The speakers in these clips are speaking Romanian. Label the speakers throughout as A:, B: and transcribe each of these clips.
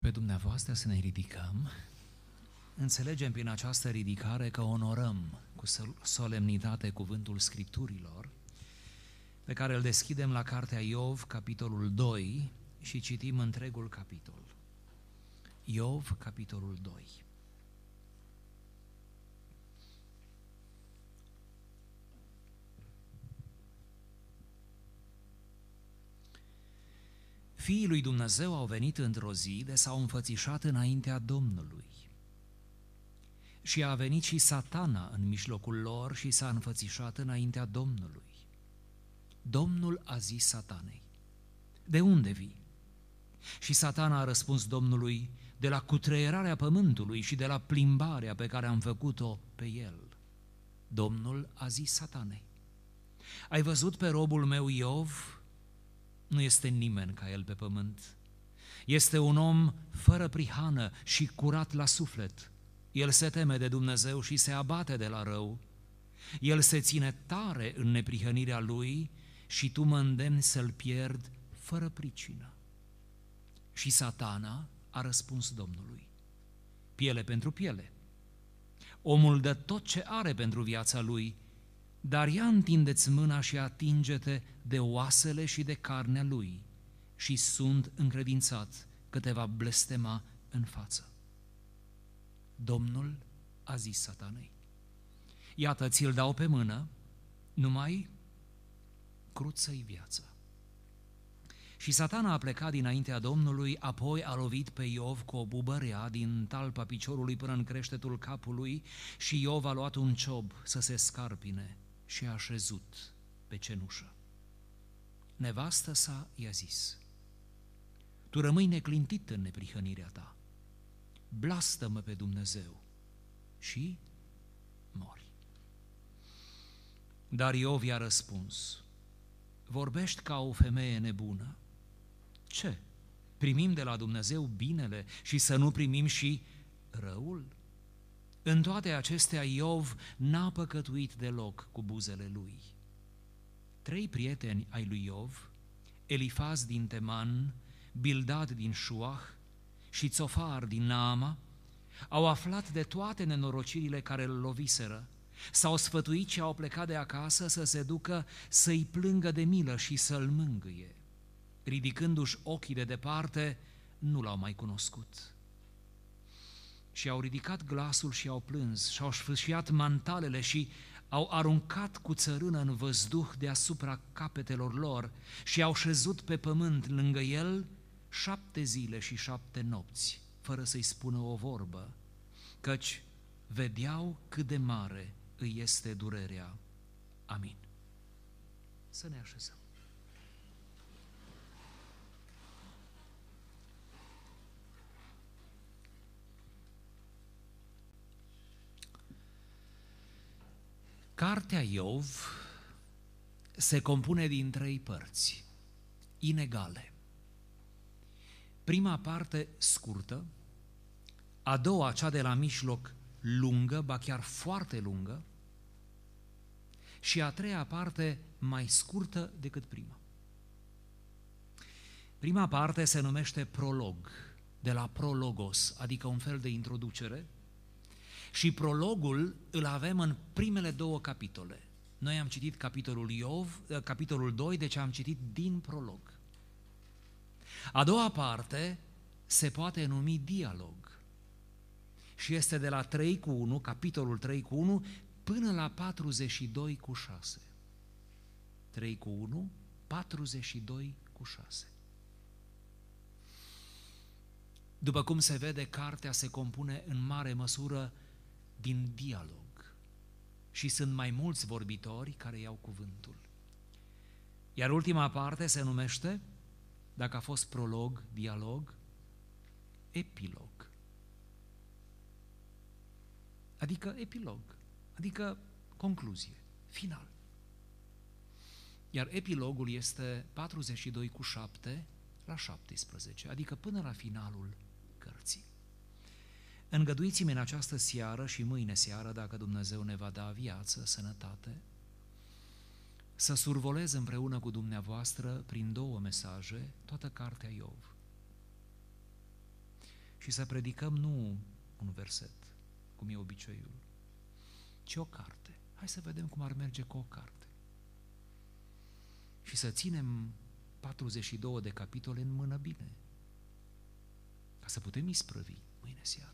A: pe dumneavoastră să ne ridicăm. Înțelegem prin această ridicare că onorăm cu solemnitate cuvântul Scripturilor, pe care îl deschidem la cartea Iov, capitolul 2, și citim întregul capitol. Iov, capitolul 2. Fiii lui Dumnezeu au venit într-o zi de s-au înfățișat înaintea Domnului. Și a venit și Satana în mijlocul lor și s-a înfățișat înaintea Domnului. Domnul a zis Satanei: de unde vii? Și Satana a răspuns Domnului: de la cutreierarea pământului și de la plimbarea pe care am făcut-o pe el. Domnul a zis Satanei: ai văzut pe robul meu Iov? Nu este nimeni ca el pe pământ. Este un om fără prihană și curat la suflet. El se teme de Dumnezeu și se abate de la rău. El se ține tare în neprihănirea lui și tu mă îndemni să-l pierd fără pricină. Și Satana a răspuns Domnului: piele pentru piele. Omul dă tot ce are pentru viața lui, dar ia întindeți mâna și atinge-te de oasele și de carnea lui și sunt încredințat că te va blestema în față. Domnul a zis Satanei: iată, ți-l dau pe mână, numai cruță-i viața. Și Satana a plecat dinaintea Domnului, apoi a lovit pe Iov cu o bubărea din talpa piciorului până în creștetul capului și Iov a luat un ciob să se scarpine și a așezut pe cenușă. Nevastă sa i-a zis: tu rămâi neclintit în neprihănirea ta, blastă-mă pe Dumnezeu și mori. Dar Iov i-a răspuns: vorbești ca o femeie nebună. Ce? Primim de la Dumnezeu binele și să nu primim și răul? În toate acestea Iov n-a păcătuit deloc cu buzele lui. 3 prieteni ai lui Iov, Elifaz din Teman, Bildad din Șuah și Țofar din Naama, au aflat de toate nenorocirile care îl loviseră, s-au sfătuit și au plecat de acasă să se ducă să-i plângă de milă și să-l mângâie. Ridicându-și ochii de departe, nu l-au mai cunoscut. Și au ridicat glasul și au plâns, și-au sfâșiat mantalele și au aruncat cu țărână în văzduh deasupra capetelor lor și au șezut pe pământ lângă el 7 zile și 7 nopți, fără să-i spună o vorbă, căci vedeau cât de mare îi este durerea. Amin. Să ne așezăm. Cartea Iov se compune din 3 părți inegale. Prima parte scurtă, a doua, cea de la mijloc, lungă, ba chiar foarte lungă, și a treia parte mai scurtă decât prima. Prima parte se numește prolog, de la prologos, adică un fel de introducere, și prologul îl avem în primele 2 capitole. Noi am citit capitolul Iov, capitolul 2, deci am citit din prolog. A doua parte se poate numi dialog și este de la 3:1, capitolul 3:1, până la 42:6. 3:1, 42:6. După cum se vede, cartea se compune în mare măsură din dialog și sunt mai mulți vorbitori care iau cuvântul. Iar ultima parte se numește, dacă a fost prolog, dialog, epilog. Adică epilog, adică concluzie, final. Iar epilogul este 42:7 la 17, adică până la finalul cărții. Îngăduiți-mi în această seară și mâine seară, dacă Dumnezeu ne va da viață, sănătate, să survolez împreună cu dumneavoastră prin 2 mesaje toată cartea Iov. și să predicăm nu un verset, cum e obiceiul, ci o carte. Hai să vedem cum ar merge cu o carte. Și să ținem 42 de capitole în mână bine, ca să putem isprăvi mâine seară.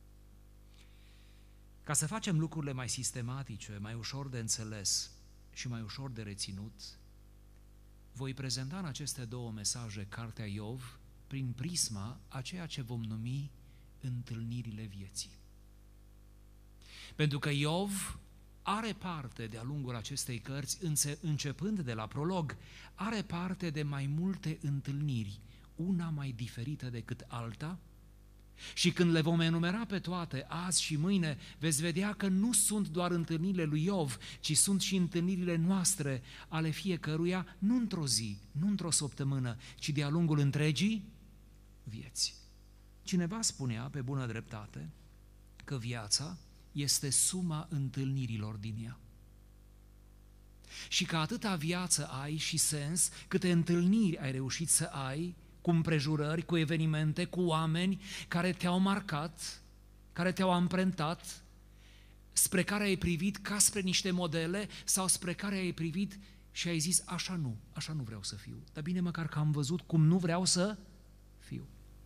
A: Ca să facem lucrurile mai sistematice, mai ușor de înțeles și mai ușor de reținut, voi prezenta în aceste două mesaje Cartea Iov prin prisma a ceea ce vom numi întâlnirile vieții. Pentru că Iov are parte de-a lungul acestei cărți, începând de la prolog, are parte de mai multe întâlniri, una mai diferită decât alta, și când le vom enumera pe toate, azi și mâine, veți vedea că nu sunt doar întâlnirile lui Iov, ci sunt și întâlnirile noastre, ale fiecăruia, nu într-o zi, nu într-o săptămână, ci de-a lungul întregii vieți. Cineva spunea, pe bună dreptate, că viața este suma întâlnirilor din ea. Și că atâta viață ai și sens, câte întâlniri ai reușit să ai, cu împrejurări, cu evenimente, cu oameni care te-au marcat, care te-au amprentat, spre care ai privit ca spre niște modele sau spre care ai privit și ai zis, așa nu vreau să fiu. Dar bine măcar că am văzut cum nu vreau să fiu.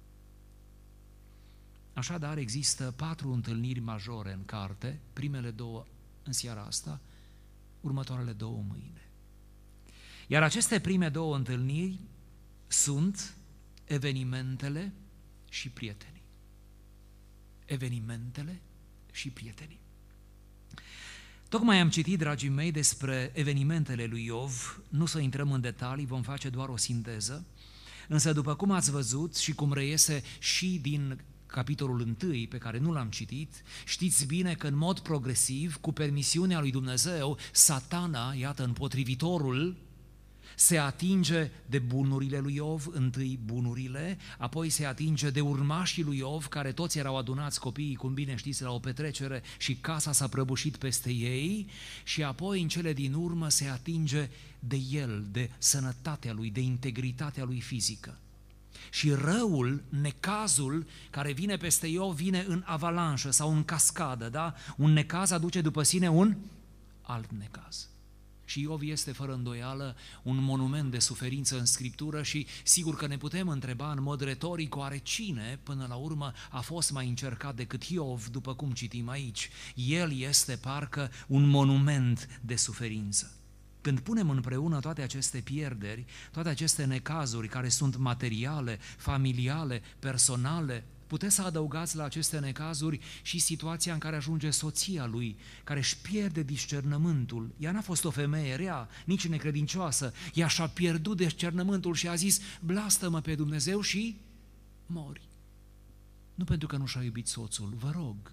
A: Așadar, există 4 întâlniri majore în carte, primele 2 în seara asta, următoarele 2 mâine. Iar aceste prime 2 întâlniri sunt evenimentele și prietenii. Evenimentele și prietenii. Tocmai am citit, dragii mei, despre evenimentele lui Iov, nu să intrăm în detalii, vom face doar o sinteză, însă după cum ați văzut și cum reiese și din capitolul 1, pe care nu l-am citit, știți bine că în mod progresiv, cu permisiunea lui Dumnezeu, Satana, iată, împotrivitorul, se atinge de bunurile lui Iov, întâi bunurile, apoi se atinge de urmașii lui Iov, care toți erau adunați, copiii, cum bine știți, la o petrecere și casa s-a prăbușit peste ei, și apoi în cele din urmă se atinge de el, de sănătatea lui, de integritatea lui fizică. Și răul, necazul care vine peste Iov vine în avalanșă sau în cascadă, da? Un necaz aduce după sine un alt necaz. Și Iov este fără îndoială un monument de suferință în Scriptură și sigur că ne putem întreba în mod retoric, oare cine până la urmă a fost mai încercat decât Iov, după cum citim aici. El este parcă un monument de suferință. Când punem împreună toate aceste pierderi, toate aceste necazuri care sunt materiale, familiale, personale, puteți să adăugați la aceste necazuri și situația în care ajunge soția lui, care își pierde discernământul. Ea n-a fost o femeie rea, nici necredincioasă. Ea și-a pierdut discernământul și a zis, blastă-mă pe Dumnezeu și mori. Nu pentru că nu și-a iubit soțul, vă rog.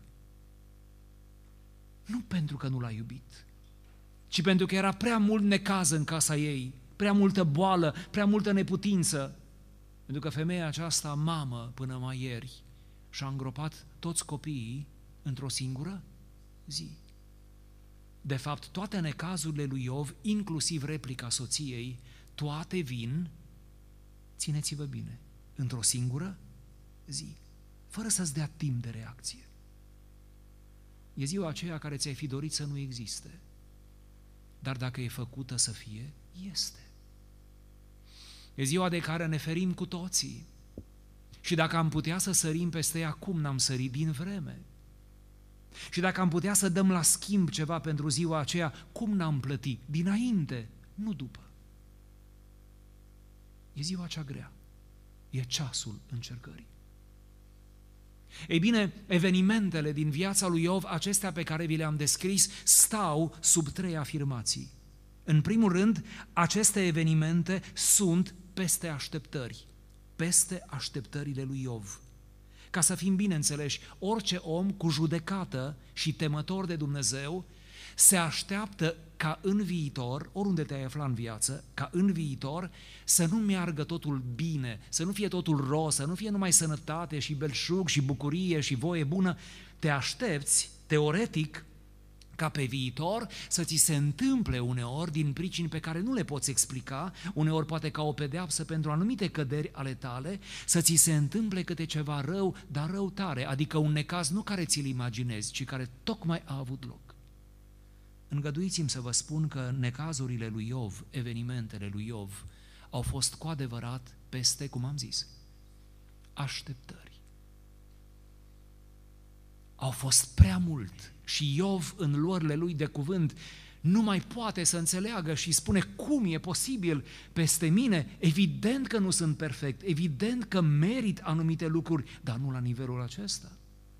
A: Nu pentru că nu l-a iubit, ci pentru că era prea mult necaz în casa ei, prea multă boală, prea multă neputință. Pentru că femeia aceasta, mamă până mai ieri, și-a îngropat toți copiii într-o singură zi. De fapt, toate necazurile lui Iov, inclusiv replica soției, toate vin, țineți-vă bine, într-o singură zi, fără să-ți dea timp de reacție. E ziua aceea care ți-ai fi dorit să nu existe, dar dacă e făcută să fie, este. E ziua de care ne ferim cu toții și dacă am putea să sărim peste ea, cum n-am sărit din vreme? Și dacă am putea să dăm la schimb ceva pentru ziua aceea, cum n-am plătit? Dinainte, nu după. E ziua cea grea, e ceasul încercării. Ei bine, evenimentele din viața lui Iov, acestea pe care vi le-am descris, stau sub 3 afirmații. În primul rând, aceste evenimente sunt peste așteptări, peste așteptările lui Iov. Ca să fim bine înțeleși, orice om cu judecată și temător de Dumnezeu se așteaptă ca în viitor, oriunde te-ai afla în viață, ca în viitor să nu meargă totul bine, să nu fie totul roz, să nu fie numai sănătate și belșug și bucurie și voie bună. Te aștepți, teoretic, ca pe viitor să ți se întâmple uneori din pricini pe care nu le poți explica, uneori poate ca o pedeapsă pentru anumite căderi ale tale, să ți se întâmple câte ceva rău, dar rău tare, adică un necaz nu care ți-l imaginezi, ci care tocmai a avut loc. Îngăduiți-mi să vă spun că necazurile lui Iov, evenimentele lui Iov, au fost cu adevărat peste, cum am zis, așteptări. Au fost prea mult și Iov, în luările lui de cuvânt, nu mai poate să înțeleagă și spune: cum e posibil peste mine? Evident că nu sunt perfect, evident că merit anumite lucruri, dar nu la nivelul acesta.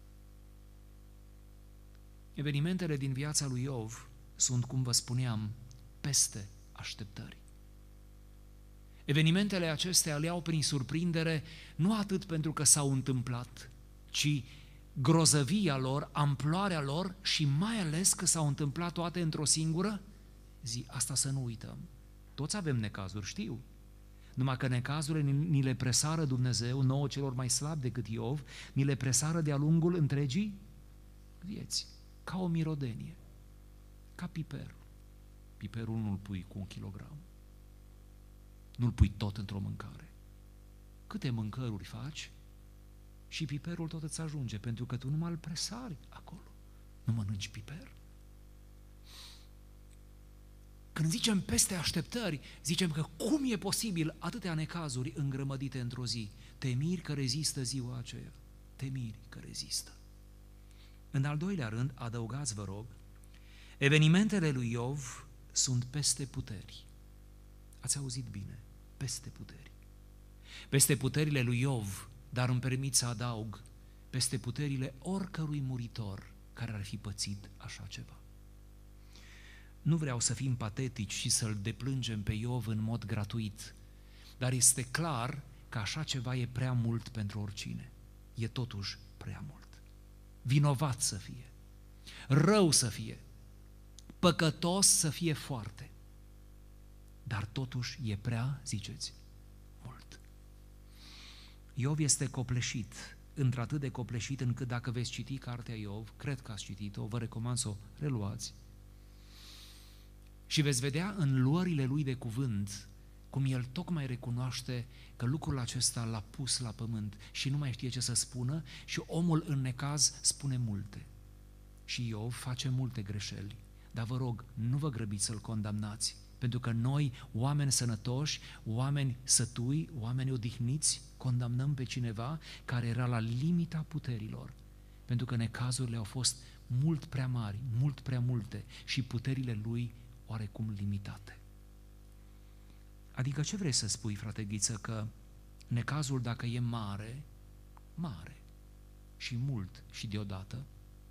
A: Evenimentele din viața lui Iov sunt, cum vă spuneam, peste așteptări. Evenimentele acestea le iau prin surprindere, nu atât pentru că s-au întâmplat, ci grozăvia lor, amploarea lor și mai ales că s-au întâmplat toate într-o singură zi. Asta să nu uităm. Toți avem necazuri, știu. Numai că necazurile ni le presară Dumnezeu, nouă celor mai slabi decât Iov, ni le presară de-a lungul întregii vieți, ca o mirodenie, ca piperul. Piperul nu-l pui cu 1 kilogram, nu-l pui tot într-o mâncare. Câte mâncăruri faci și piperul tot îți ajunge, pentru că tu numai îl presari acolo, nu mănânci piper. Când zicem peste așteptări, zicem că cum e posibil atâtea necazuri îngrămădite într-o zi? Te miri că rezistă ziua aceea, te miri că rezistă. În al doilea rând, adăugați, vă rog, evenimentele lui Iov sunt peste puteri. Ați auzit bine, peste puteri. Peste puterile lui Iov, dar îmi permit să adaug, peste puterile oricărui muritor care ar fi pățit așa ceva. Nu vreau să fim patetici și să-l deplângem pe Iov în mod gratuit, dar este clar că așa ceva e prea mult pentru oricine. E totuși prea mult. Vinovat să fie, rău să fie, păcătos să fie foarte, dar totuși e prea, ziceți, mult. Iov este copleșit, într-atât de copleșit încât dacă veți citi cartea Iov, cred că ați citit-o, vă recomand să o reluați, și veți vedea în luările lui de cuvânt cum el tocmai recunoaște că lucrul acesta l-a pus la pământ și nu mai știe ce să spună și omul în necaz spune multe. Și Iov face multe greșeli, dar vă rog, nu vă grăbiți să-l condamnați, pentru că noi, oameni sănătoși, oameni sătui, oameni odihniți, condamnăm pe cineva care era la limita puterilor, pentru că necazurile au fost mult prea mari, mult prea multe și puterile lui oarecum limitate. Adică ce vrei să spui, frate Ghiță, că necazul, dacă e mare, mare și mult și deodată,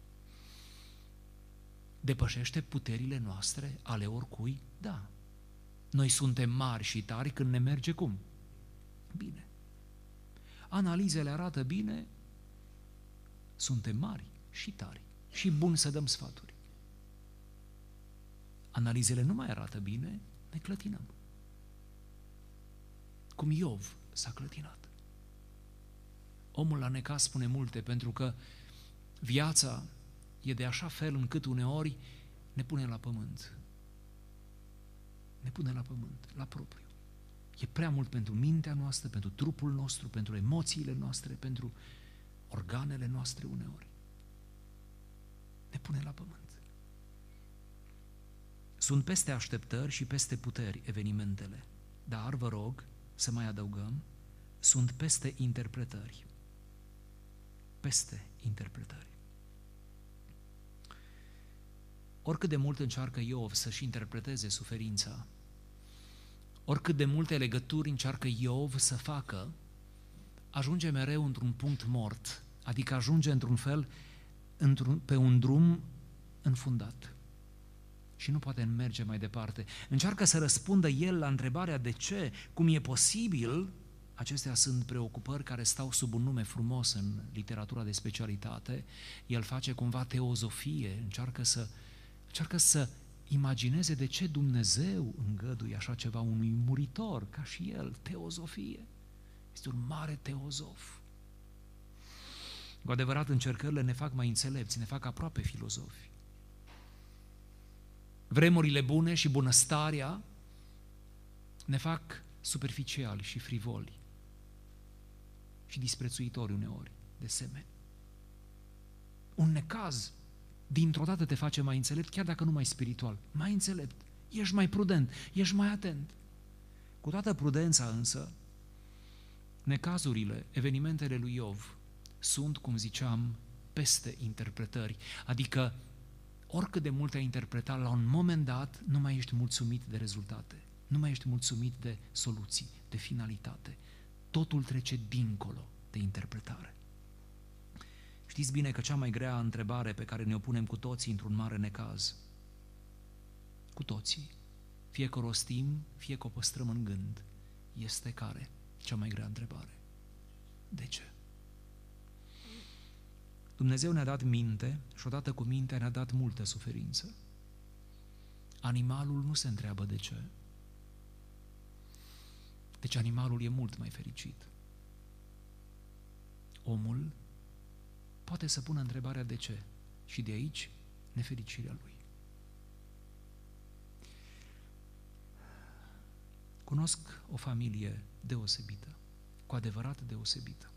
A: depășește puterile noastre, ale oricui? Da. Noi suntem mari și tari când ne merge cum? Bine. Analizele arată bine, suntem mari și tari și buni să dăm sfaturi. Analizele nu mai arată bine, ne clătinăm. Cum Iov s-a clătinat. Omul la necaz spune multe, pentru că viața e de așa fel încât uneori ne pune la pământ. Ne pune la pământ, la propriu. E prea mult pentru mintea noastră, pentru trupul nostru, pentru emoțiile noastre, pentru organele noastre uneori. Ne pune la pământ. Sunt peste așteptări și peste puteri evenimentele, dar vă rog să mai adăugăm, sunt peste interpretări. Peste interpretări. Oricât de mult încearcă Iov să-și interpreteze suferința, oricât de multe legături încearcă Iov să facă, ajunge mereu într-un punct mort, adică ajunge într-un fel pe un drum înfundat și nu poate merge mai departe. Încearcă să răspundă el la întrebarea de ce, cum e posibil. Acestea sunt preocupări care stau sub un nume frumos în literatura de specialitate. El face cumva teozofie, încearcă să imagineze de ce Dumnezeu îngăduie așa ceva unui muritor ca și el, teozofie. Este un mare teozof. Cu adevărat, încercările ne fac mai înțelepți, ne fac aproape filozofi. Vremurile bune și bunăstarea ne fac superficiali și frivoli și disprețuitori uneori de semeni. Un necaz dintr-o dată te face mai înțelept, chiar dacă nu mai spiritual, mai înțelept, ești mai prudent, ești mai atent. Cu toată prudența însă, necazurile, evenimentele lui Iov sunt, cum ziceam, peste interpretări, adică oricât de mult ai interpretat, la un moment dat nu mai ești mulțumit de rezultate, nu mai ești mulțumit de soluții, de finalitate. Totul trece dincolo de interpretare. Știți bine că cea mai grea întrebare pe care ne-o punem cu toții într-un mare necaz, cu toții, fie că o rostim, fie că o păstrăm în gând, este care? Cea mai grea întrebare. De ce? Dumnezeu ne-a dat minte și odată cu mintea ne-a dat multă suferință. Animalul nu se întreabă de ce. Deci animalul e mult mai fericit. Omul poate să pună întrebarea de ce și de aici nefericirea lui. Cunosc o familie deosebită, cu adevărat deosebită.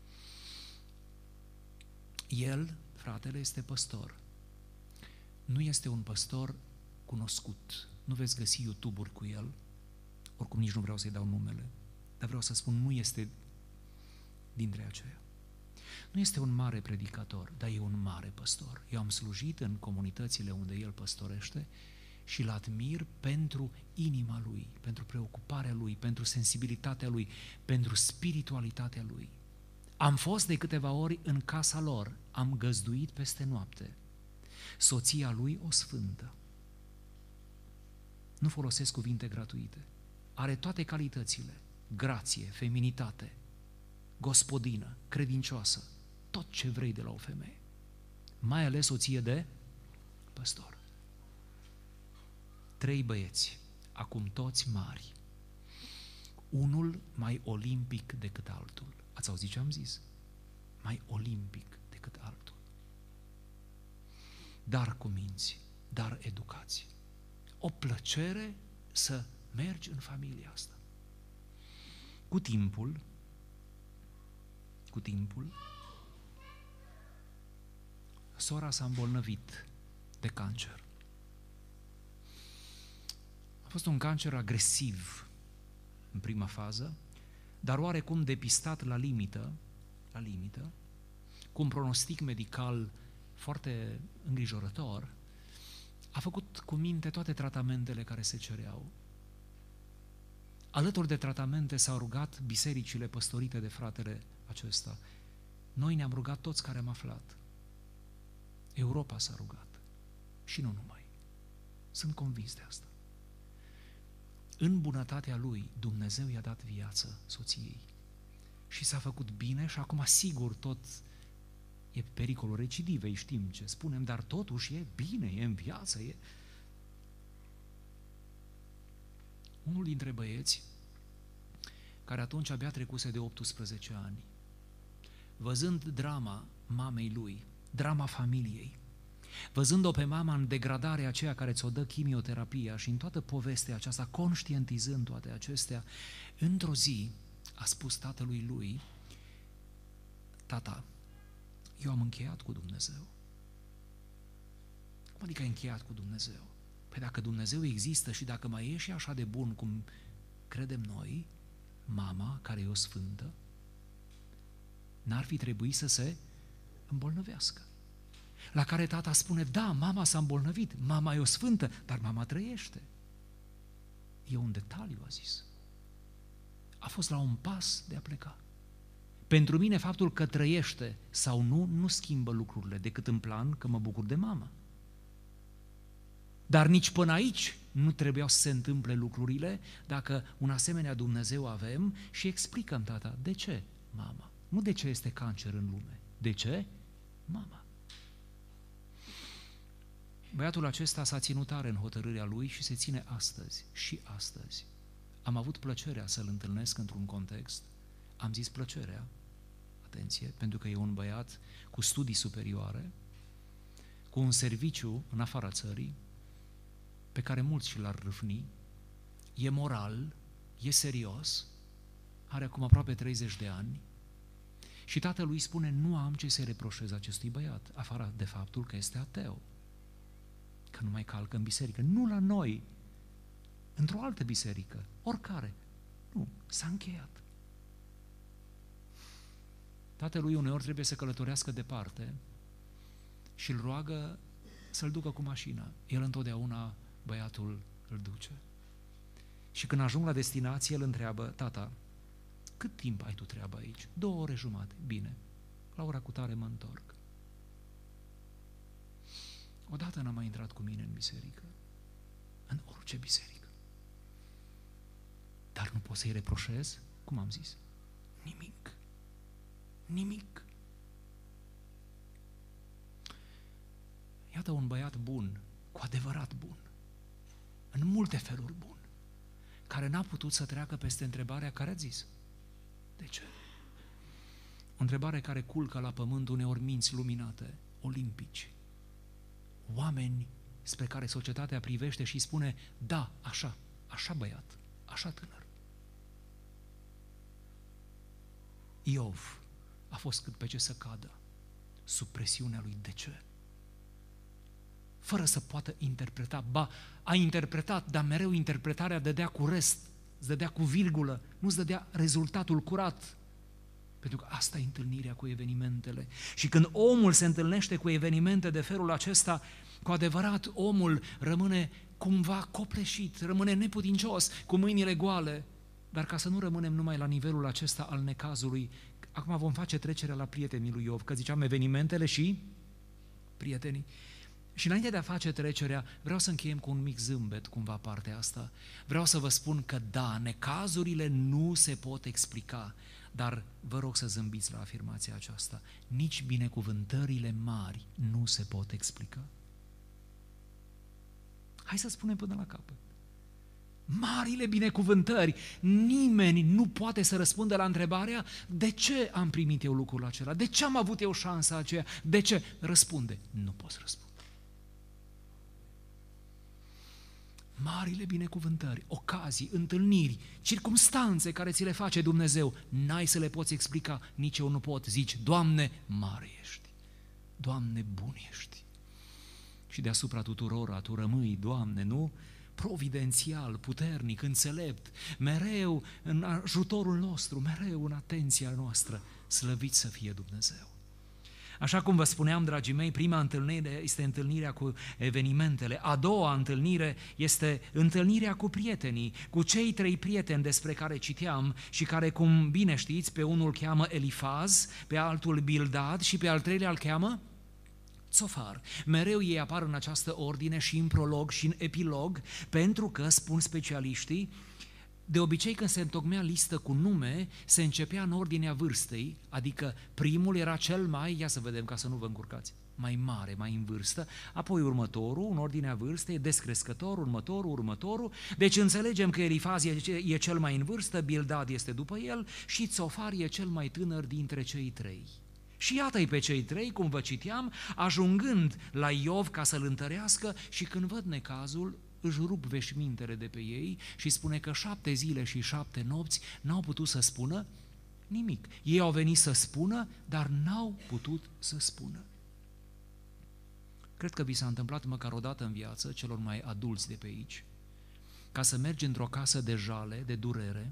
A: El, fratele, este păstor. Nu este un păstor cunoscut. Nu veți găsi YouTube-uri cu el, oricum nici nu vreau să-i dau numele, dar vreau să spun, nu este dintre aceia. Nu este un mare predicator, dar e un mare păstor. Eu am slujit în comunitățile unde el păstorește și îl admir pentru inima lui, pentru preocuparea lui, pentru sensibilitatea lui, pentru spiritualitatea lui. Am fost de câteva ori în casa lor, am găzduit peste noapte. Soția lui o sfântă. Nu folosesc cuvinte gratuite. Are toate calitățile, grație, feminitate, gospodină, credincioasă, tot ce vrei de la o femeie. Mai ales soție de păstor. 3 băieți, acum toți mari. Unul mai olimpic decât altul. Ați auzit ce am zis? Mai olimpic decât altul. Dar cu minți, dar educație. O plăcere să mergi în familia asta. Cu timpul, sora s-a îmbolnăvit de cancer. A fost un cancer agresiv în prima fază, dar oarecum depistat la limită, cu un pronostic medical foarte îngrijorător, a făcut cu minte toate tratamentele care se cereau. Alături de tratamente s-au rugat bisericile păstorite de fratele acesta. Noi ne-am rugat toți care am aflat. Europa s-a rugat. Și nu numai. Sunt convins de asta. În bunătatea lui, Dumnezeu i-a dat viață soției. Și s-a făcut bine și acum, sigur, tot e pericolul recidivei, știm ce spunem, dar totuși e bine, e în viață, e... Unul dintre băieți, care atunci abia trecuse de 18 ani, văzând drama mamei lui, drama familiei, văzând-o pe mama în degradarea aceea care ți-o dă chimioterapia și în toată povestea aceasta, conștientizând toate acestea, într-o zi a spus tatălui lui: tata, eu am încheiat cu Dumnezeu. Cum adică ai încheiat cu Dumnezeu? Păi dacă Dumnezeu există și dacă mai e și așa de bun cum credem noi, mama, care e o sfântă, n-ar fi trebuit să se îmbolnăvească. La care tata spune: da, mama s-a îmbolnăvit, mama e o sfântă, dar mama trăiește. E un detaliu, a zis. A fost la un pas de a pleca. Pentru mine faptul că trăiește sau nu schimbă lucrurile, decât în plan că mă bucur de mamă. Dar nici până aici nu trebuiau să se întâmple lucrurile dacă un asemenea Dumnezeu avem și explicăm, tata, de ce mama? Nu de ce este cancer în lume. De ce? Mama. Băiatul acesta s-a ținut tare în hotărârea lui și se ține astăzi și astăzi. Am avut plăcerea să-l întâlnesc într-un context. Am zis plăcerea, atenție, pentru că e un băiat cu studii superioare, cu un serviciu în afara țării, pe care mulți și l-ar râfni, e moral, e serios, are acum aproape 30 de ani și tatălui spune: nu am ce să reproșez acestui băiat, afară de faptul că este ateu, că nu mai calcă în biserică. Nu la noi, într-o altă biserică, oricare. Nu, s-a încheiat. Tatălui uneori trebuie să călătorească departe și îl roagă să-l ducă cu mașina. El întotdeauna, băiatul, îl duce. Și când ajung la destinație, îl întreabă: tata, cât timp ai tu treabă aici? 2 ore jumate. Bine, la ora cutare mă întorc. Odată n-a mai intrat cu mine în biserică, în orice biserică. Dar nu pot să-i reproșez, cum am zis, nimic. Nimic. Iată un băiat bun, cu adevărat bun, în multe feluri bun, care n-a putut să treacă peste întrebarea care a zis: de ce? O întrebare care culcă la pământ uneori minți luminate, olimpici, oameni spre care societatea privește și spune: da, așa, așa băiat, așa tânăr. Iov a fost cât pe ce să cadă sub presiunea lui de ce? Fără să poată interpreta, ba, a interpretat, dar mereu interpretarea dădea cu rest, îți dădea cu virgulă, nu îți dădea rezultatul curat. Pentru că asta e întâlnirea cu evenimentele. Și când omul se întâlnește cu evenimente de felul acesta, cu adevărat omul rămâne cumva copleșit, rămâne neputincios, cu mâinile goale. Dar ca să nu rămânem numai la nivelul acesta al necazului, acum vom face trecerea la prietenii lui Iov, că ziceam evenimentele și prietenii. Și înainte de a face trecerea, vreau să încheiem cu un mic zâmbet, cumva, partea asta. Vreau să vă spun că da, necazurile nu se pot explica, dar vă rog să zâmbiți la afirmația aceasta. Nici binecuvântările mari nu se pot explica. Hai să spunem până la capăt. Marile binecuvântări, nimeni nu poate să răspundă la întrebarea: de ce am primit eu lucrul acela? De ce am avut eu șansa aceea? De ce? Răspunde: nu poți răspunde. Marile binecuvântări, ocazii, întâlniri, circumstanțe care ți le face Dumnezeu, n-ai să le poți explica, nici eu nu pot. Zici: Doamne, mare ești, Doamne, bun ești. Și deasupra tuturora Tu rămâi, Doamne, nu? Providențial, puternic, înțelept, mereu în ajutorul nostru, mereu în atenția noastră. Slăvit să fie Dumnezeu! Așa cum vă spuneam, dragii mei, prima întâlnire este întâlnirea cu evenimentele, a doua întâlnire este întâlnirea cu prietenii, cu cei 3 prieteni despre care citeam și care, cum bine știți, pe unul cheamă Elifaz, pe altul Bildad și pe al treilea îl cheamă Țofar. Mereu ei apar în această ordine și în prolog și în epilog, pentru că, spun specialiștii, de obicei când se întocmea listă cu nume, se începea în ordinea vârstei, adică primul era cel mai, ia să vedem ca să nu vă încurcați, mai mare, mai în vârstă, apoi următorul, în ordinea vârstei, descrescător, următorul, deci înțelegem că Elifaz e cel mai în vârstă, Bildad este după el și Țofar e cel mai tânăr dintre cei 3. Și iată-i pe cei 3, cum vă citeam, ajungând la Iov ca să-l întărească și când văd necazul, își rup veșmintele de pe ei și spune că 7 zile și 7 nopți n-au putut să spună nimic. Ei au venit să spună, dar n-au putut să spună. Cred că vi s-a întâmplat măcar o dată în viață, celor mai adulți de pe aici, ca să mergi într-o casă de jale, de durere,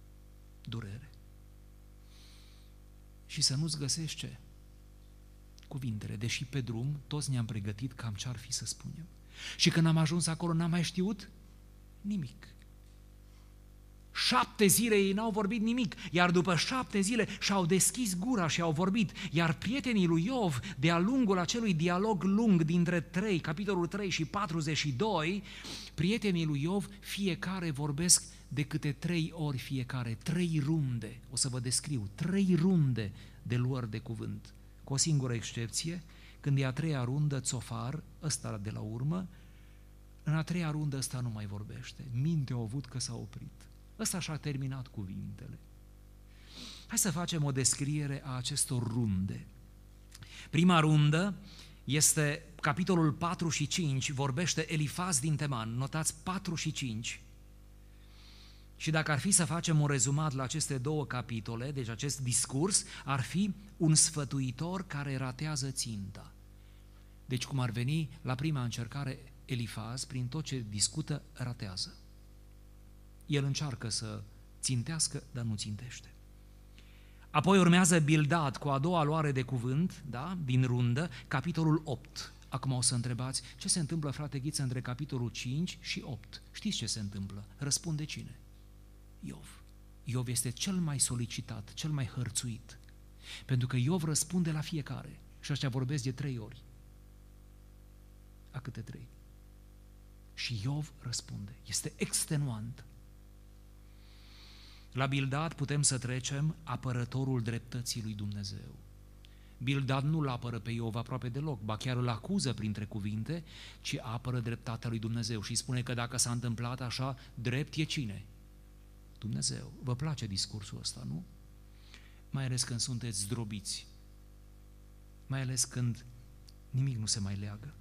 A: și să nu-ți găsești ce? Cuvintele, deși pe drum toți ne-am pregătit cam ce-ar fi să spunem. Și când am ajuns acolo n-am mai știut nimic. 7 zile ei n-au vorbit nimic, iar după 7 zile și-au deschis gura și au vorbit, iar prietenii lui Iov, de-a lungul acelui dialog lung dintre 3, capitolul 3 și 42, prietenii lui Iov fiecare vorbesc de câte 3 ori fiecare, 3 runde, o să vă descriu, 3 runde de luări de cuvânt, cu o singură excepție. Când e a 3-a rundă, Țofar, ăsta de la urmă, în a 3-a rundă ăsta nu mai vorbește. Minte au avut că s-a oprit. Ăsta și-a terminat cuvintele. Hai să facem o descriere a acestor runde. Prima rundă este capitolul 4 și 5 vorbește Elifaz din Teman, notați 4 și 5. Și dacă ar fi să facem un rezumat la aceste două capitole, deci acest discurs, ar fi un sfătuitor care ratează ținta. Deci cum ar veni la prima încercare, Elifaz, prin tot ce discută, ratează. El încearcă să țintească, dar nu țintește. Apoi urmează Bildad cu a doua luare de cuvânt, da, din rundă, capitolul 8. Acum o să întrebați, ce se întâmplă, frate Ghiță, între capitolul 5 și 8? Știți ce se întâmplă? Răspunde cine? Iov. Iov este cel mai solicitat, cel mai hărțuit. Pentru că Iov răspunde la fiecare. Și ăștia vorbesc de 3 ori. A câte 3? Și Iov răspunde. Este extenuant. La Bildad putem să trecem apărătorul dreptății lui Dumnezeu. Bildad nu-l apără pe Iov aproape deloc, ba chiar îl acuză printre cuvinte, ci apără dreptatea lui Dumnezeu și spune că dacă s-a întâmplat așa, drept e cine? Dumnezeu. Vă place discursul ăsta, nu? Mai ales când sunteți zdrobiți, mai ales când nimic nu se mai leagă.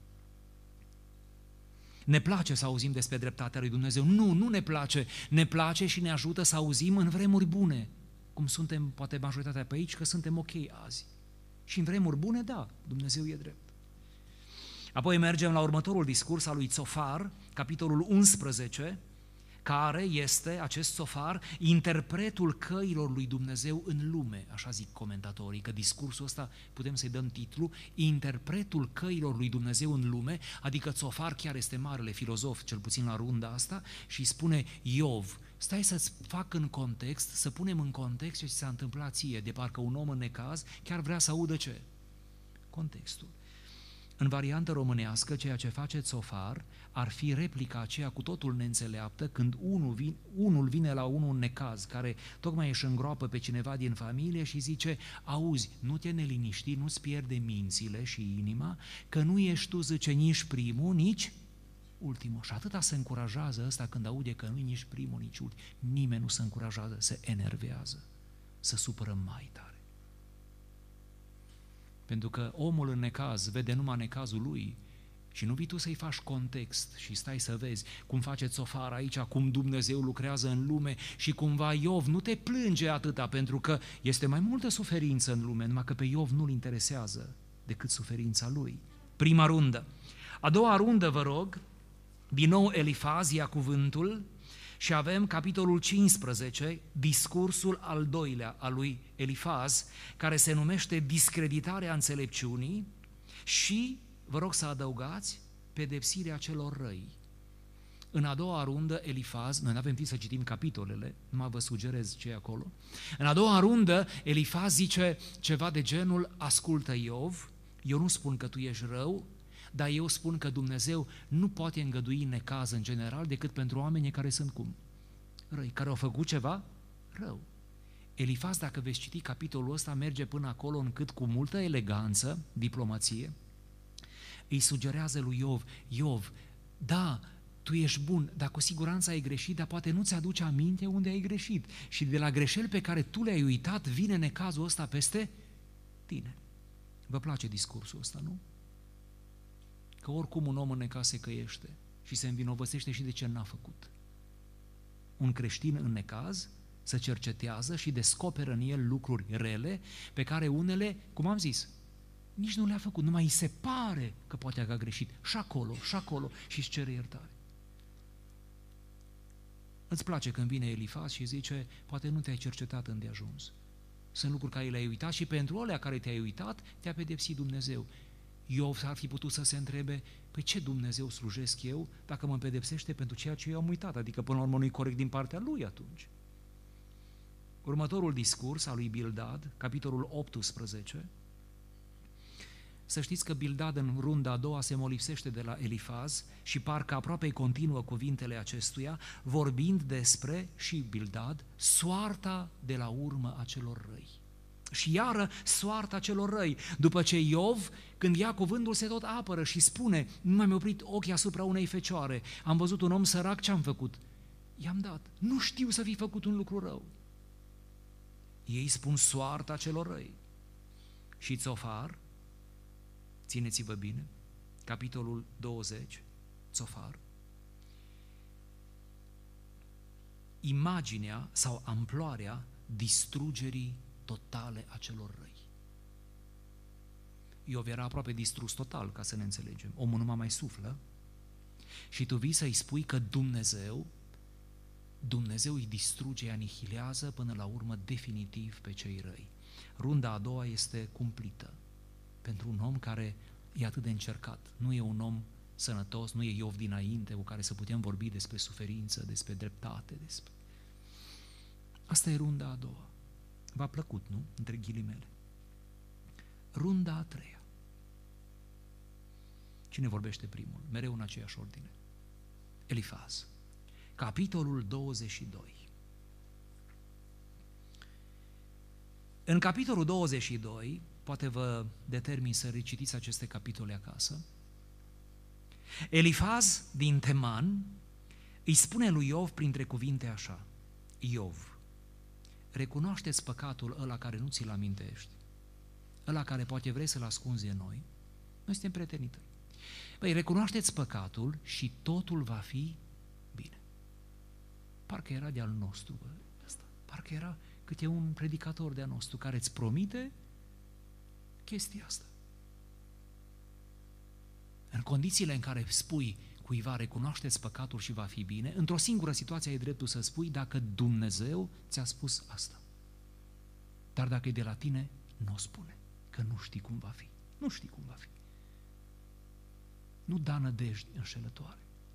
A: Ne place să auzim despre dreptatea lui Dumnezeu. Nu ne place. Ne place și ne ajută să auzim în vremuri bune, cum suntem, poate majoritatea pe aici, că suntem ok azi. Și în vremuri bune, da, Dumnezeu e drept. Apoi mergem la următorul discurs al lui Țofar, capitolul 11, care este, acest Țofar, interpretul căilor lui Dumnezeu în lume, așa zic comentatorii, că discursul ăsta putem să-i dăm titlu, interpretul căilor lui Dumnezeu în lume, adică Țofar chiar este marele filozof, cel puțin la runda asta, și spune Iov, stai să-ți fac în context, să punem în context ce s-a întâmplat ție, de parcă un om în necaz chiar vrea să audă ce? Contextul. În variantă românească, ceea ce face Țofar ar fi replica aceea cu totul neînțeleaptă când unul vine la unul în necaz, care tocmai își îngroapă pe cineva din familie și zice, auzi, nu te neliniști, nu-ți pierde mințile și inima, că nu ești tu, zice, nici primul, nici ultimul. Și atâta se încurajează ăsta când aude că nu e nici primul, nici ultimul. Nimeni nu se încurajează, se enervează, se supără mai tare. Pentru că omul în necaz vede numai necazul lui și nu vii tu să-i faci context și stai să vezi cum face Țofar aici, cum Dumnezeu lucrează în lume și cumva Iov nu te plânge atâta pentru că este mai multă suferință în lume, numai că pe Iov nu-l interesează decât suferința lui. Prima rundă. A doua rundă, vă rog, din nou Elifaz ia cuvântul și avem capitolul 15, discursul al doilea al lui Elifaz, care se numește discreditarea înțelepciunii și, vă rog să adăugați, pedepsirea celor răi. În a doua rundă, Elifaz, noi nu avem timp să citim capitolele, numai vă sugerez ce e acolo. În a doua rundă, Elifaz zice ceva de genul, ascultă Iov, eu nu spun că tu ești rău, dar eu spun că Dumnezeu nu poate îngădui necaz în general decât pentru oamenii care sunt cum? Răi, care au făcut ceva rău. Elifaz, dacă veți citi capitolul ăsta, merge până acolo încât cu multă eleganță, diplomație, îi sugerează lui Iov, Iov, da, tu ești bun, dar cu siguranță ai greșit, dar poate nu ți-aduce aminte unde ai greșit. Și de la greșeli pe care tu le-ai uitat, vine necazul ăsta peste tine. Vă place discursul ăsta, nu? Că oricum un om în necaz se căiește și se învinovățește și de ce n-a făcut. Un creștin în necaz se cercetează și descoperă în el lucruri rele pe care unele, cum am zis, nici nu le-a făcut, numai îi se pare că poate că a greșit și acolo și își cere iertare. Îți place când vine Elifaz și zice, poate nu te-ai cercetat îndeajuns. Sunt lucruri care le-ai uitat și pentru alea care te-ai uitat, te-a pedepsit Dumnezeu. Iov ar fi putut să se întrebe, păi ce Dumnezeu slujesc eu dacă mă pedepsește pentru ceea ce eu am uitat? Adică până la urmă nu-i corect din partea lui atunci. Următorul discurs al lui Bildad, capitolul 18, să știți că Bildad în runda a doua se molipsește de la Elifaz și parcă aproape continuă cuvintele acestuia, vorbind despre, și Bildad, soarta de la urmă a celor răi. Și iară soarta celor răi. După ce Iov, când ia cuvântul, se tot apără și spune, nu mi-am oprit ochii asupra unei fecioare, am văzut un om sărac, ce-am făcut? I-am dat. Nu știu să fi făcut un lucru rău. Ei spun soarta celor răi. Și Țofar, țineți-vă bine, capitolul 20, Țofar, imaginea sau amploarea distrugerii totale a celor răi. Iov era aproape distrus total, ca să ne înțelegem. Omul nu mai suflă și tu vii să-i spui că Dumnezeu îi distruge, îi anihilează până la urmă definitiv pe cei răi. Runda a doua este cumplită pentru un om care e atât de încercat. Nu e un om sănătos, nu e Iov dinainte cu care să putem vorbi despre suferință, despre dreptate, despre... Asta e runda a doua. V-a plăcut, nu? Între ghilimele. Runda a treia. Cine vorbește primul? Mereu în aceeași ordine. Elifaz. Capitolul 22. În capitolul 22, poate vă determin să recitiți aceste capitole acasă, Elifaz din Teman îi spune lui Iov printre cuvinte așa: Iov, recunoaște-ți păcatul ăla care nu ți-l amintești, ăla care poate vrei să-l ascunzi în noi. Noi suntem prietenii tăi. Păi, recunoaște-ți păcatul și totul va fi bine. Parcă era de-al nostru, ăsta. Parcă era câte un predicator de-al nostru care îți promite chestia asta. În condițiile în care spui cuiva recunoaște-ți păcatul și va fi bine, într-o singură situație ai dreptul să spui dacă Dumnezeu ți-a spus asta. Dar dacă e de la tine, nu o spune, că nu știi cum va fi. Nu știi cum va fi. Nu da nădejdi înșelătoare.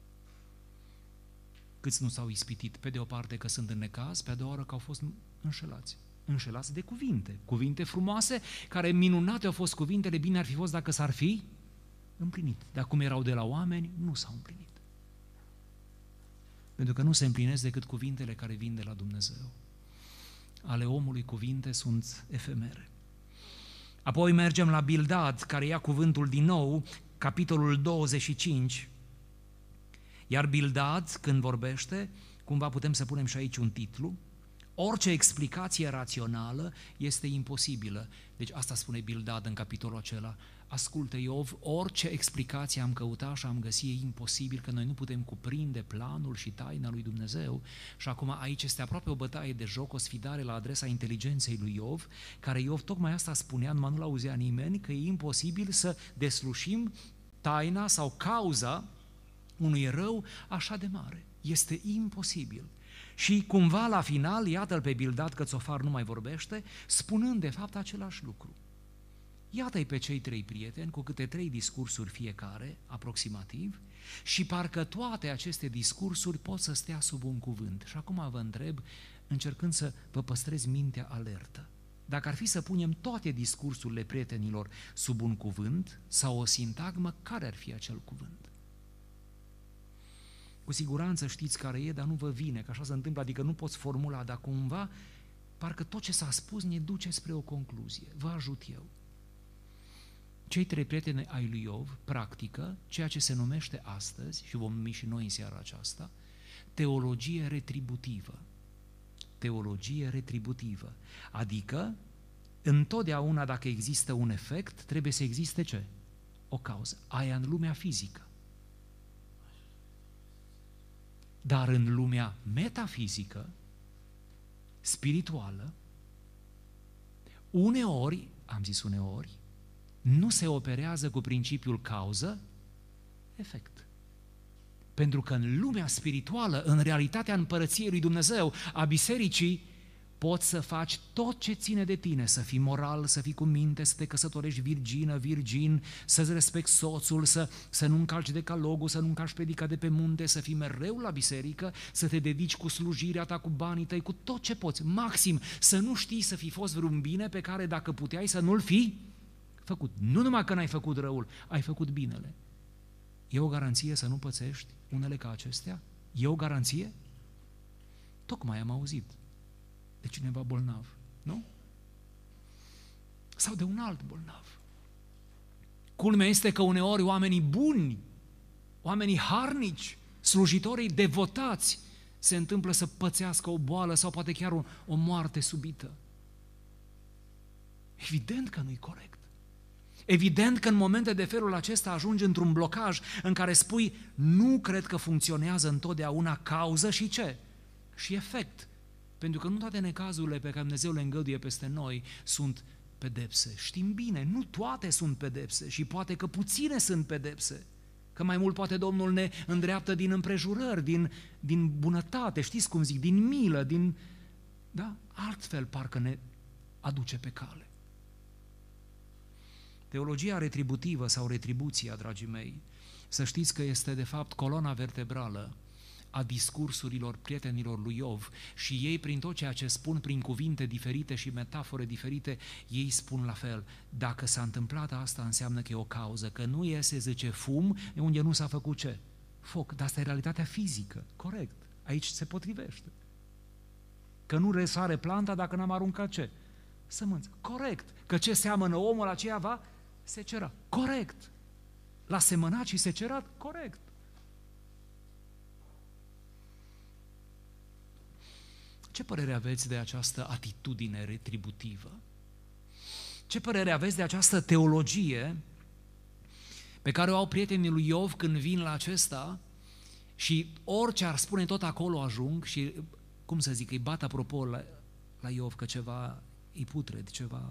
A: Câți nu s-au ispitit, pe de o parte că sunt în necaz, pe a doua oră că au fost înșelați. Înșelați de cuvinte frumoase, care minunate au fost cuvintele, bine ar fi fost dacă s-ar fi împlinit. Dar cum erau de la oameni, nu s-au împlinit. Pentru că nu se împlinesc decât cuvintele care vin de la Dumnezeu. Ale omului cuvinte sunt efemere. Apoi mergem la Bildad, care ia cuvântul din nou, capitolul 25. Iar Bildad, când vorbește, cumva putem să punem și aici un titlu, orice explicație rațională este imposibilă. Deci asta spune Bildad în capitolul acela. Ascultă, Iov, orice explicație am căutat și am găsit e imposibil, că noi nu putem cuprinde planul și taina lui Dumnezeu. Și acum aici este aproape o bătaie de joc, o sfidare la adresa inteligenței lui Iov, care Iov tocmai asta spunea, numai nu l-auzea nimeni, că e imposibil să deslușim taina sau cauza unui rău așa de mare. Este imposibil. Și cumva la final, iată-l pe Bildad că Țofar nu mai vorbește, spunând de fapt același lucru. Iată-i pe cei trei prieteni cu câte 3 discursuri fiecare, aproximativ, și parcă toate aceste discursuri pot să stea sub un cuvânt. Și acum vă întreb, încercând să vă păstrez mintea alertă, dacă ar fi să punem toate discursurile prietenilor sub un cuvânt sau o sintagmă, care ar fi acel cuvânt? Cu siguranță știți care e, dar nu vă vine, că așa se întâmplă, adică nu poți formula, dar cumva, parcă tot ce s-a spus ne duce spre o concluzie. Vă ajut eu. Cei 3 prieteni ai lui Iov practică ceea ce se numește astăzi, și vom numi și noi în seara aceasta, teologie retributivă. Teologie retributivă. Adică, întotdeauna dacă există un efect, trebuie să existe ce? O cauză. Aia în lumea fizică. Dar în lumea metafizică, spirituală, uneori, am zis uneori, nu se operează cu principiul cauză-efect. Pentru că în lumea spirituală, în realitatea împărăției lui Dumnezeu, a bisericii, poți să faci tot ce ține de tine, să fii moral, să fii cu minte, să te căsătorești virgin, să-ți respecti soțul, să nu încalci decalogul, să nu încalci predica de pe munte, să fii mereu la biserică, să te dedici cu slujirea ta, cu banii tăi, cu tot ce poți. Maxim, să nu știi să fi fost vreun bine pe care dacă puteai să nu-l fi făcut. Nu numai că n-ai făcut răul, ai făcut binele. E o garanție să nu pățești unele ca acestea? E o garanție? Tocmai am auzit de cineva bolnav, nu? Sau de un alt bolnav. Culmea este că uneori oamenii buni, oamenii harnici, slujitorii devotați, se întâmplă să pățească o boală sau poate chiar o moarte subită. Evident că nu-i corect. Evident că în momente de felul acesta ajungi într-un blocaj în care spui, nu cred că funcționează întotdeauna cauză și ce? Și efect. Pentru că nu toate necazurile pe care Dumnezeu le îngăduie peste noi sunt pedepse. Știm bine, nu toate sunt pedepse și poate că puține sunt pedepse. Că mai mult poate Domnul ne îndreaptă din împrejurări, din bunătate, știți cum zic, din milă, altfel parcă ne aduce pe cale. Teologia retributivă sau retribuția, dragii mei, să știți că este de fapt coloana vertebrală a discursurilor prietenilor lui Iov și ei prin tot ceea ce spun, prin cuvinte diferite și metafore diferite, ei spun la fel. Dacă s-a întâmplat asta, înseamnă că e o cauză, că nu iese, zice, fum, e unde nu s-a făcut ce? Foc, dar asta e realitatea fizică, corect, aici se potrivește. Că nu resare planta dacă n-am aruncat ce? Sămânță, corect, că ce seamănă omul aceea va secera, corect. L-a semănat și secerat, corect. Ce părere aveți de această atitudine retributivă? Ce părere aveți de această teologie pe care o au prietenii lui Iov când vin la acesta și orice ar spune tot acolo ajung și, cum să zic, îi bat apropo la Iov că ceva îi putred, ceva...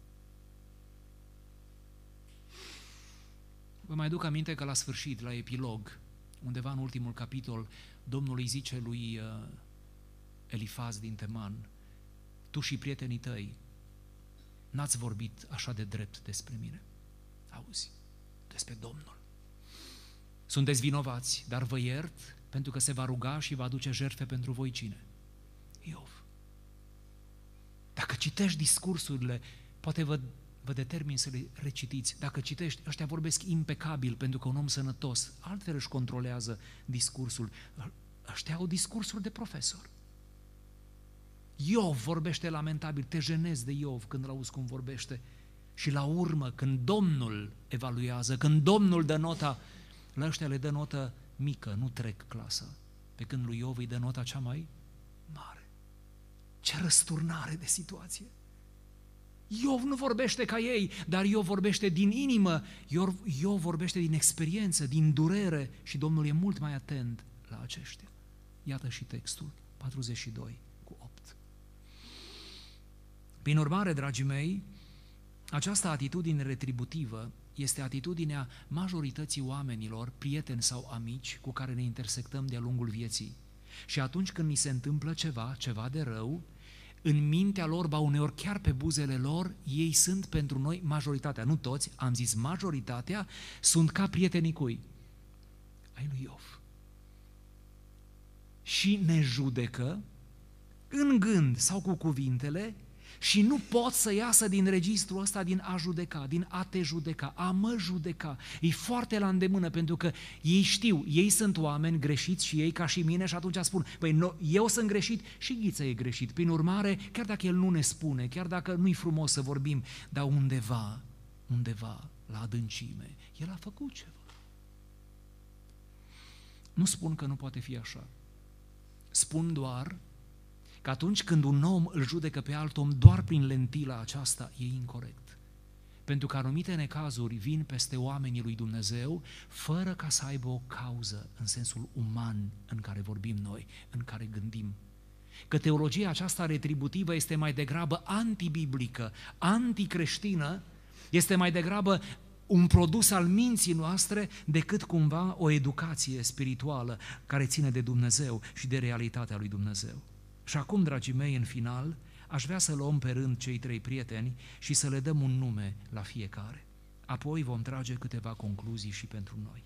A: Vă mai duc aminte că la sfârșit, la epilog, undeva în ultimul capitol, Domnul îi zice lui Elifaz din Teman, tu și prietenii tăi n-ați vorbit așa de drept despre mine. Auzi, despre Domnul. Sunteți vinovați, dar vă iert pentru că se va ruga și va aduce jertfe pentru voi cine? Iov. Dacă citești discursurile, poate vă determin să le recitiți. Dacă citești, ăștia vorbesc impecabil pentru că un om sănătos altfel își controlează discursul. Ăștia au discursuri de profesor. Iov vorbește lamentabil, te jenezi de Iov când l-auzi cum vorbește. Și la urmă, când Domnul evaluează, când Domnul dă nota, la ăștia le dă notă mică, nu trec clasa, pe când lui Iov îi dă nota cea mai mare. Ce răsturnare de situație! Iov nu vorbește ca ei, dar Iov vorbește din inimă, Iov vorbește din experiență, din durere și Domnul e mult mai atent la aceștia. Iată și textul, 42 cu 8. Prin urmare, dragii mei, această atitudine retributivă este atitudinea majorității oamenilor, prieteni sau amici, cu care ne intersectăm de-a lungul vieții. Și atunci când ni se întâmplă ceva de rău, în mintea lor, ba uneori chiar pe buzele lor, ei sunt pentru noi, majoritatea, nu toți, am zis majoritatea, sunt ca prietenii cui? Ai lui Iov. Și ne judecă în gând sau cu cuvintele și nu pot să iasă din registrul ăsta din a judeca, din a te judeca, a mă judeca. E foarte la îndemână pentru că ei știu, ei sunt oameni greșiți și ei ca și mine și atunci spun, eu sunt greșit și Ghiță e greșit. Prin urmare, chiar dacă el nu ne spune, chiar dacă nu-i frumos să vorbim, dar undeva, la adâncime, el a făcut ceva. Nu spun că nu poate fi așa. Spun doar că atunci când un om îl judecă pe alt om doar prin lentila aceasta, e incorect. Pentru că anumite necazuri vin peste oamenii lui Dumnezeu fără ca să aibă o cauză în sensul uman în care vorbim noi, în care gândim. Că teologia aceasta retributivă este mai degrabă antibiblică, anticreștină, este mai degrabă un produs al minții noastre decât cumva o educație spirituală care ține de Dumnezeu și de realitatea lui Dumnezeu. Și acum, dragii mei, în final, aș vrea să luăm pe rând cei trei prieteni și să le dăm un nume la fiecare. Apoi vom trage câteva concluzii și pentru noi.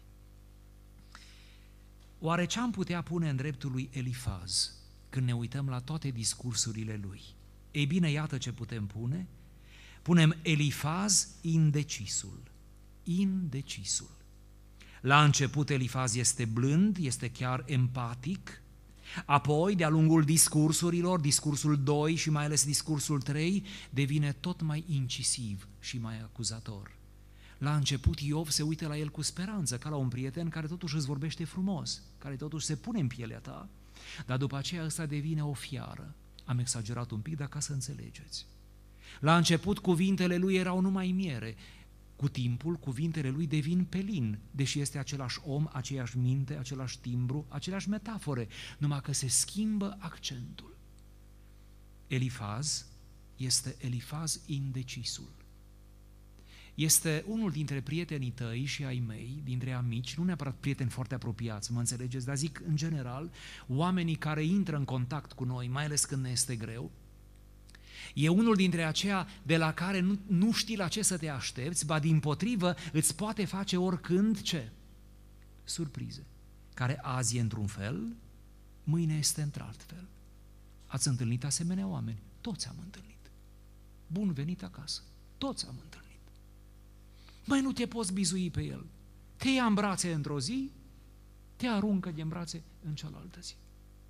A: Oare ce am putea pune în dreptul lui Elifaz când ne uităm la toate discursurile lui? Ei bine, iată ce putem pune. Punem Elifaz indecisul. Indecisul. La început Elifaz este blând, este chiar empatic. Apoi, de-a lungul discursurilor, discursul 2 și mai ales discursul 3, devine tot mai incisiv și mai acuzator. La început Iov se uită la el cu speranță, ca la un prieten care totuși îți vorbește frumos, care totuși se pune în pielea ta, dar după aceea ăsta devine o fiară. Am exagerat un pic, dar ca să înțelegeți. La început cuvintele lui erau numai miere, Cu timpul, cuvintele lui devin pelin, deși este același om, aceeași minte, același timbru, aceleași metafore, numai că se schimbă accentul. Elifaz este Elifaz indecisul. Este unul dintre prietenii tăi și ai mei, dintre amici, nu neapărat prieteni foarte apropiați, mă înțelegeți, dar zic în general, oamenii care intră în contact cu noi, mai ales când ne este greu. E unul dintre aceia de la care nu știi la ce să te aștepți, ba dimpotrivă îți poate face oricând ce? Surprize. Care azi e într-un fel, mâine este într-alt fel. Ați întâlnit asemenea oameni? Toți am întâlnit. Bun venit acasă. Toți am întâlnit. Mai nu te poți bizui pe el. Te ia în brațe într-o zi, te aruncă din brațe în cealaltă zi.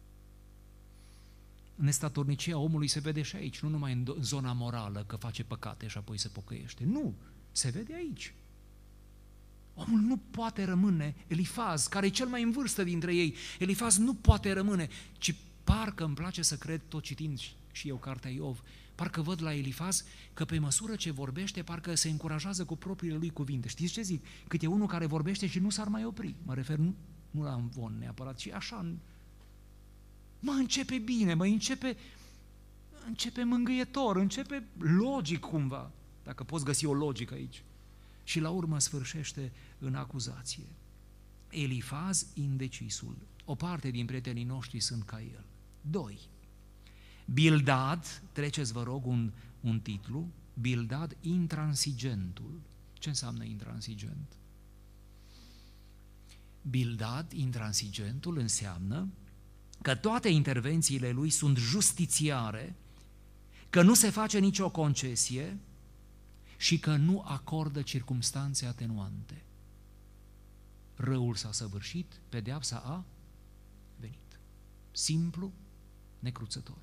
A: Nestatornicia omului se vede și aici, nu numai în zona morală, că face păcate și apoi se pocăiește. Nu, se vede aici. Omul nu poate rămâne, Elifaz, care e cel mai în vârstă dintre ei, Elifaz nu poate rămâne, ci parcă îmi place să cred, tot citind și eu cartea Iov, parcă văd la Elifaz că pe măsură ce vorbește, parcă se încurajează cu propriile lui cuvinte. Știți ce zic? Cât e unul care vorbește și nu s-ar mai opri. Mă refer nu la învon neapărat, ci așa, începe bine, începe mângâietor, începe logic cumva, dacă poți găsi o logică aici. Și la urmă sfârșește în acuzație. Elifaz indecisul. O parte din prietenii noștri sunt ca el. 2. Bildad, treceți vă rog un titlu, Bildad intransigentul. Ce înseamnă intransigent? Bildad intransigentul înseamnă că toate intervențiile lui sunt justițiare, că nu se face nicio concesie și că nu acordă circumstanțe atenuante. Răul s-a săvârșit, pedeapsa a venit. Simplu, necruțător.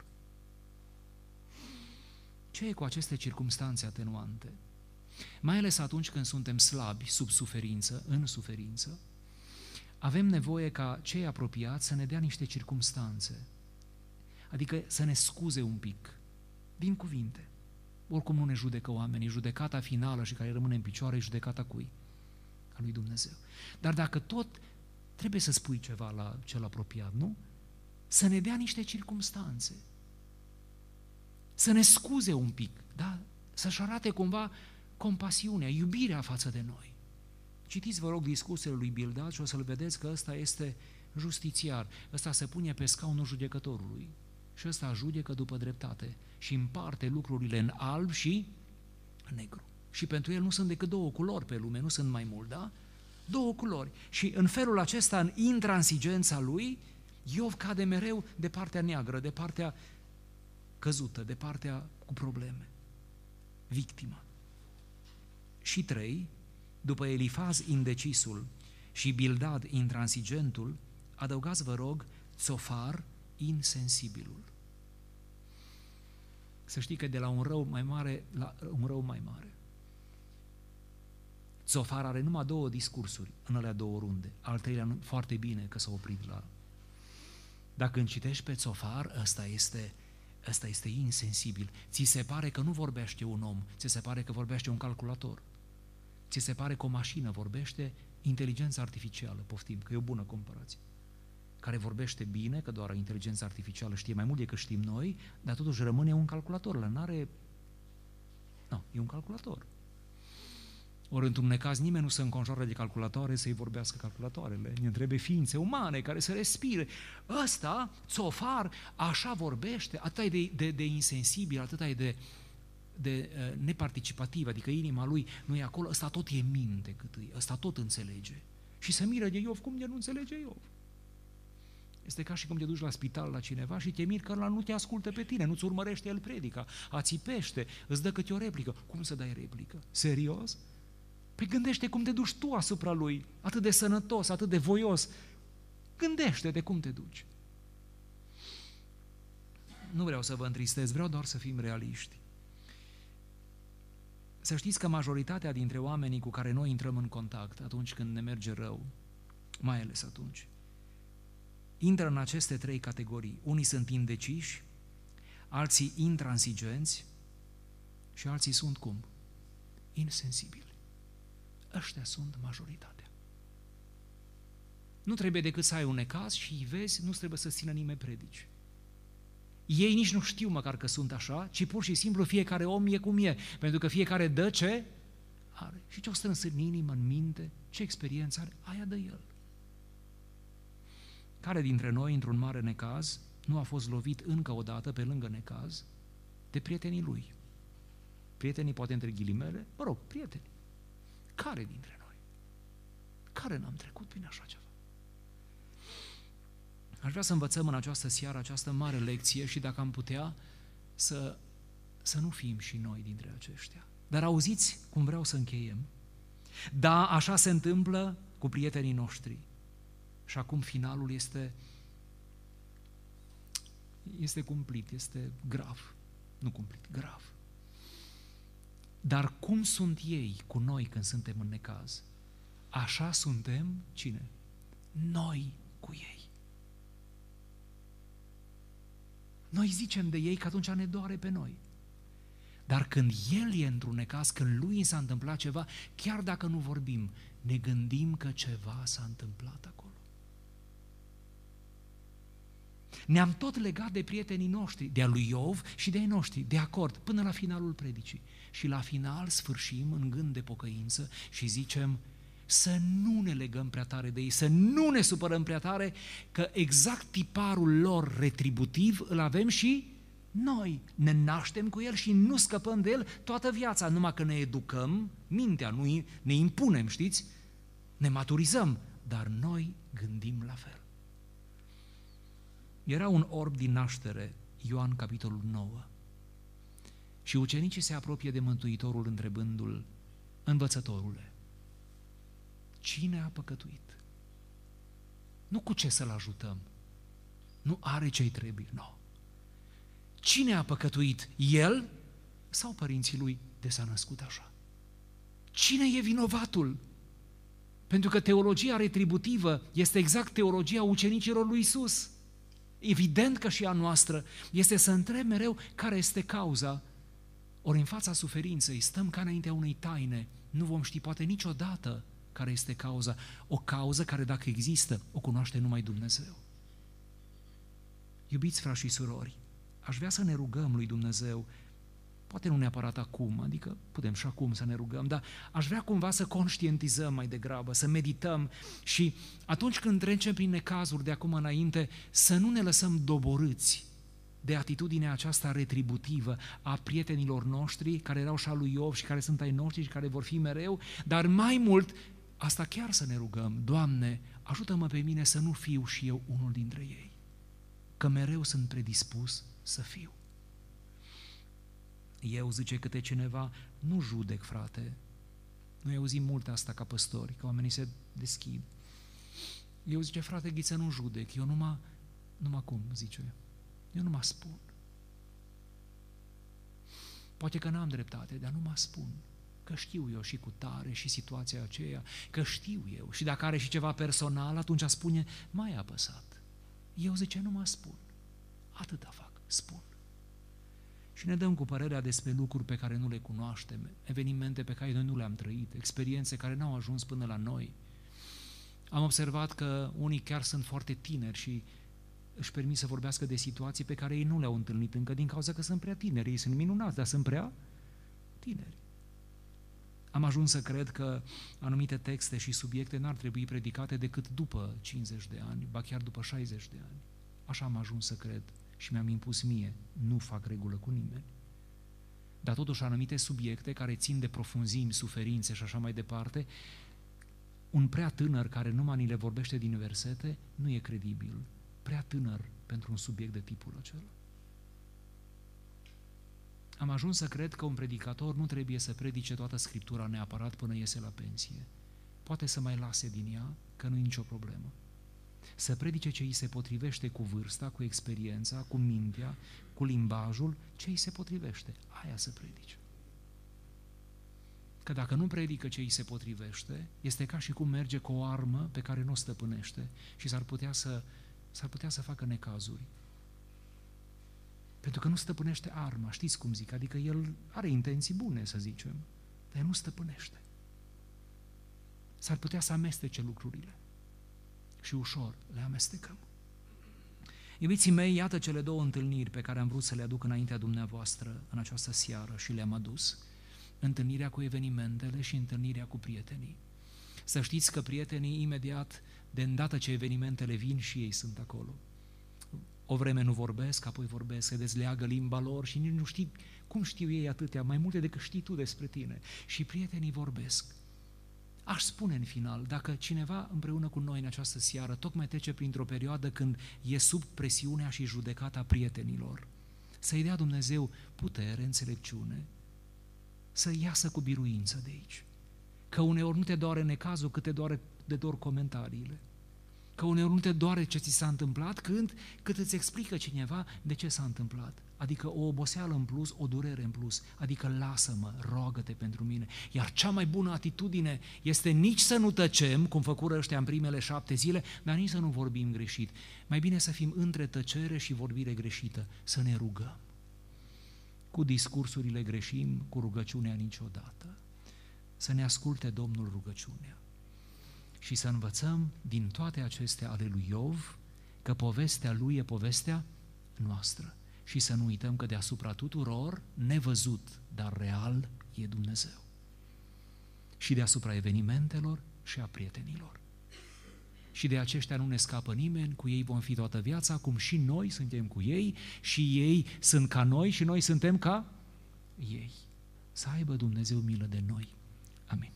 A: Ce e cu aceste circumstanțe atenuante? Mai ales atunci când suntem slabi, sub suferință, în suferință, avem nevoie ca cei apropiați să ne dea niște circumstanțe, adică să ne scuze un pic, din cuvinte. Oricum nu ne judecă oamenii, judecata finală și care rămâne în picioare e judecata cui? A lui Dumnezeu. Dar dacă tot trebuie să spui ceva la cel apropiat, nu? Să ne dea niște circumstanțe, să ne scuze un pic, da? Să-și arate cumva compasiunea, iubirea față de noi. Citiți, vă rog, discursurile lui Bildad și o să-l vedeți că ăsta este justițiar. Ăsta se pune pe scaunul judecătorului și ăsta judecă după dreptate și împarte lucrurile în alb și negru. Și pentru el nu sunt decât 2 culori pe lume, nu sunt mai mult, da? 2 culori. Și în felul acesta, în intransigența lui, Iov cade mereu de partea neagră, de partea căzută, de partea cu probleme. Victima. Și 3, după Elifaz indecisul și Bildad intransigentul, adăugați, vă rog, Tzofar insensibilul. Să știi că de la un rău mai mare la un rău mai mare. Tzofar are numai 2 discursuri în alea 2 runde. Al treilea foarte bine că s-a oprit la... Dacă îmi citești pe Tzofar, ăsta este insensibil. Ți se pare că nu vorbește un om, ți se pare că vorbește un calculator. Ți se pare că o mașină vorbește, inteligența artificială, poftim, că e o bună comparație, care vorbește bine, că doar inteligența artificială știe mai mult decât știm noi, dar totuși rămâne un calculator, e un calculator. Ori într-un necaz nimeni nu se înconjoară de calculatoare să-i vorbească calculatoarele, ne trebuie ființe umane care să respire. Ăsta, Tzofar, așa vorbește, atât de insensibil, atât de neparticipativ, adică inima lui nu e acolo, ăsta tot e minte cât e, ăsta tot înțelege. Și se miră de Iov, cum de nu înțelege Iov? Este ca și cum te duci la spital la cineva și te miri că ăla nu te ascultă pe tine, nu-ți urmărește el predica, ațipește, îți dă câte o replică. Cum să dai replică? Serios? Păi gândește cum te duci tu asupra lui, atât de sănătos, atât de voios. Gândește-te cum te duci. Nu vreau să vă întristez, vreau doar să fim realiști. Să știți că majoritatea dintre oamenii cu care noi intrăm în contact atunci când ne merge rău, mai ales atunci, intră în aceste 3 categorii. Unii sunt indeciși, alții intransigenți și alții sunt cum? Insensibili. Ăștia sunt majoritatea. Nu trebuie decât să ai un necaz și îi vezi, nu trebuie să țină nimeni predici. Ei nici nu știu măcar că sunt așa, ci pur și simplu fiecare om e cum e, pentru că fiecare dă ce are. Și ce-o strâns în inimă, în minte, ce experiență are, aia dă el. Care dintre noi, într-un mare necaz, nu a fost lovit încă o dată, pe lângă necaz, de prietenii lui? Prietenii, poate între ghilimele, mă rog, prieteni. Care dintre noi? Care n-am trecut prin așa ceva? Aș vrea să învățăm în această seară această mare lecție și dacă am putea să nu fim și noi dintre aceștia. Dar auziți cum vreau să încheiem? Da, așa se întâmplă cu prietenii noștri. Și acum finalul este cumplit, este grav. Nu cumplit, grav. Dar cum sunt ei cu noi când suntem în necaz? Așa suntem, cine? Noi cu ei. Noi zicem de ei că atunci ne doare pe noi. Dar când el e într-un necaz, când lui s-a întâmplat ceva, chiar dacă nu vorbim, ne gândim că ceva s-a întâmplat acolo. Ne-am tot legat de prietenii noștri, de-a lui Iov și de ai noștri, de acord, până la finalul predicii. Și la final sfârșim în gând de pocăință și zicem să nu ne legăm prea tare de ei, să nu ne supărăm prea tare, că exact tiparul lor retributiv îl avem și noi. Ne naștem cu el și nu scăpăm de el toată viața, numai că ne educăm mintea, nu ne impunem, știți? Ne maturizăm, dar noi gândim la fel. Era un orb din naștere, Ioan capitolul 9, și ucenicii se apropie de Mântuitorul întrebându-l: învățătorule, cine a păcătuit? Nu cu ce să-l ajutăm, nu are ce-i trebuie, nu. Cine a păcătuit, el sau părinții lui de s-a născut așa? Cine e vinovatul? Pentru că teologia retributivă este exact teologia ucenicilor lui Iisus. Evident că și a noastră este să întreb mereu care este cauza. Ori în fața suferinței stăm ca înaintea unei taine, nu vom ști poate niciodată care este cauza. O cauză care, dacă există, o cunoaște numai Dumnezeu. Iubiți frați și surori, aș vrea să ne rugăm lui Dumnezeu, poate nu neapărat acum, adică putem și acum să ne rugăm, dar aș vrea cumva să conștientizăm mai degrabă, să medităm și atunci când trecem prin necazuri de acum înainte, să nu ne lăsăm doborâți de atitudinea aceasta retributivă a prietenilor noștri, care erau și a lui Iov și care sunt ai noștri și care vor fi mereu, dar mai mult, asta chiar să ne rugăm: Doamne, ajută-mă pe mine să nu fiu și eu unul dintre ei, că mereu sunt predispus să fiu. Eu, zice câte cineva, nu judec, frate. Noi auzim mult asta ca păstori, că oamenii se deschid. Eu, zice, frate Ghiță, nu judec, eu numai cum, zice, eu nu mă spun. Poate că n-am dreptate, dar nu mă spun, că știu eu și cu tare și situația aceea, că știu eu și dacă are și ceva personal, atunci spune, m-ai apăsat. Eu, zice, nu mă spun, atâta fac, spun. Și ne dăm cu părerea despre lucruri pe care nu le cunoaștem, evenimente pe care noi nu le-am trăit, experiențe care n-au ajuns până la noi. Am observat că unii chiar sunt foarte tineri și își permit să vorbească de situații pe care ei nu le-au întâlnit încă din cauza că sunt prea tineri. Ei sunt minunați, dar sunt prea tineri. Am ajuns să cred că anumite texte și subiecte n-ar trebui predicate decât după 50 de ani, ba chiar după 60 de ani. Așa am ajuns să cred. Și mi-am impus mie, nu fac regulă cu nimeni. Dar totuși anumite subiecte care țin de profunzimi, suferințe și așa mai departe, un prea tânăr care numai ni le vorbește din versete, nu e credibil. Prea tânăr pentru un subiect de tipul acela. Am ajuns să cred că un predicator nu trebuie să predice toată Scriptura neapărat până iese la pensie. Poate să mai lase din ea, că nu e nicio problemă. Să predice ce îi se potrivește cu vârsta, cu experiența, cu mintea, cu limbajul, ce îi se potrivește. Aia să predice. Că dacă nu predică ce îi se potrivește, este ca și cum merge cu o armă pe care nu o stăpânește și s-ar putea să facă necazuri. Pentru că nu stăpânește arma, știți cum zic, adică el are intenții bune, să zicem, dar el nu stăpânește. S-ar putea să amestece lucrurile și ușor le amestecăm. Iubiții mei, iată cele două întâlniri pe care am vrut să le aduc înaintea dumneavoastră în această seară și le-am adus. Întâlnirea cu evenimentele și întâlnirea cu prietenii. Să știți că prietenii imediat, de îndată ce evenimentele vin, și ei sunt acolo. O vreme nu vorbesc, apoi vorbesc, se dezleagă limba lor și nici nu știi cum știu ei atâtea, mai multe decât știi tu despre tine. Și prietenii vorbesc. Aș spune în final, dacă cineva împreună cu noi în această seară tocmai trece printr-o perioadă când e sub presiunea și judecata prietenilor, să-i dea Dumnezeu putere, înțelepciune, să iasă cu biruință de aici. Că uneori nu te doare necazul, cât te doare de dor comentariile. Că uneori nu te doare ce ți s-a întâmplat, cât îți explică cineva de ce s-a întâmplat. Adică o oboseală în plus, o durere în plus. Adică lasă-mă, roagă-te pentru mine. Iar cea mai bună atitudine este nici să nu tăcem, cum făcură ăștia în primele 7 zile, dar nici să nu vorbim greșit. Mai bine să fim între tăcere și vorbire greșită, să ne rugăm. Cu discursurile greșim, cu rugăciunea niciodată. Să ne asculte Domnul rugăciunea. Și să învățăm din toate acestea ale lui Iov că povestea lui e povestea noastră. Și să nu uităm că deasupra tuturor, nevăzut, dar real, e Dumnezeu. Și deasupra evenimentelor și a prietenilor. Și de aceștia nu ne scapă nimeni, cu ei vom fi toată viața, cum și noi suntem cu ei și ei sunt ca noi și noi suntem ca ei. Să aibă Dumnezeu milă de noi. Amin.